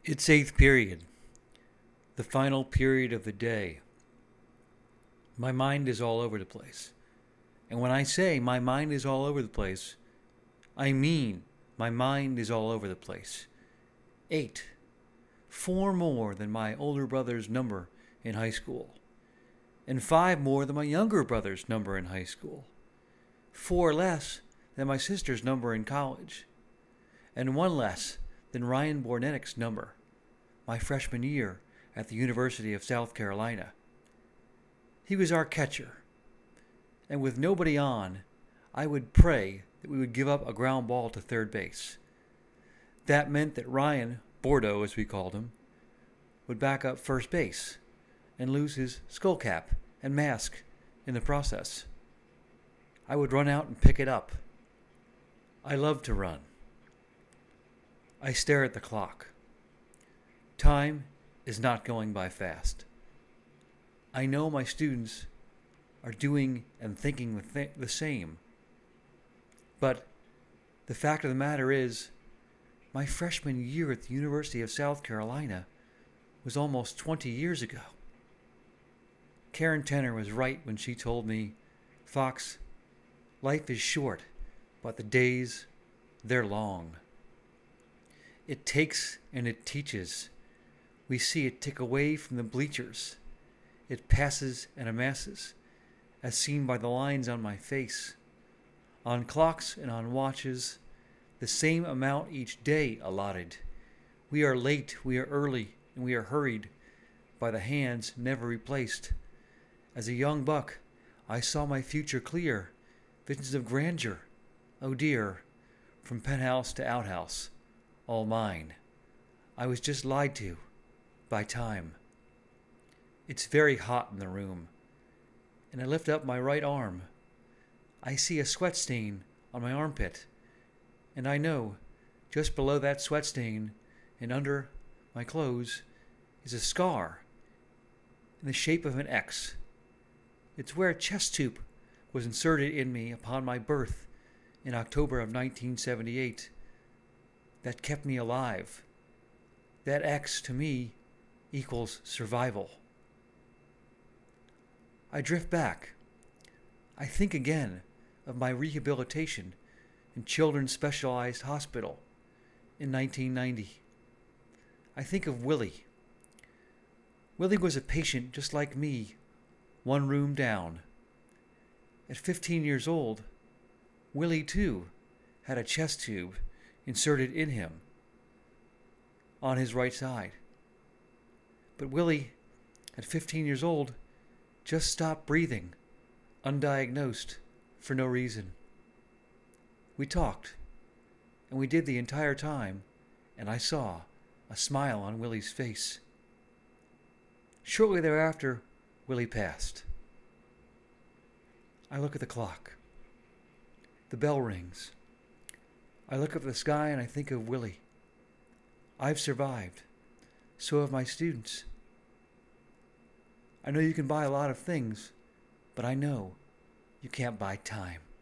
It's eighth period, the final period of the day. My mind is all over the place. And when I say my mind is all over the place, I mean my mind is all over the place. 8. 4 more than my older brother's number in high school. And 5 more than my younger brother's number in high school. 4 less than my sister's number in college. And 1 less than Ryan Bornetic's number, my freshman year at the University of South Carolina. He was our catcher, and with nobody on, I would pray that we would give up a ground ball to third base. That meant that Ryan, Bordeaux as we called him, would back up first base and lose his skull cap and mask in the process. I would run out and pick it up. I love to run. I stare at the clock. Time is not going by fast. I know my students are doing and thinking the same. But the fact of the matter is, my freshman year at the University of South Carolina was almost 20 years ago. Karen Tenner was right when she told me, "Fox, life is short, but the days, they're long." It takes and it teaches. We see it tick away from the bleachers. It passes and amasses, as seen by the lines on my face. On clocks and on watches, the same amount each day allotted. We are late, we are early, and we are hurried by the hands never replaced. As a young buck, I saw my future clear, visions of grandeur, oh dear, from penthouse to outhouse, all mine. I was just lied to by time. It's very hot in the room, and I lift up my right arm. I see a sweat stain on my armpit, and I know just below that sweat stain and under my clothes is a scar in the shape of an X. It's where a chest tube was inserted in me upon my birth in October of 1978. That kept me alive. That X to me equals survival. I drift back. I think again of my rehabilitation in Children's Specialized Hospital in 1990. I think of Willie. Willie was a patient just like me, one room down. At 15 years old, Willie too had a chest tube inserted in him on his right side. But Willie, at 15 years old, just stopped breathing, undiagnosed, for no reason. We talked, and we did the entire time, and I saw a smile on Willie's face. Shortly thereafter, Willie passed. I look at the clock. The bell rings. I look up at the sky and I think of Willie. I've survived. So have my students. I know you can buy a lot of things, but I know you can't buy time.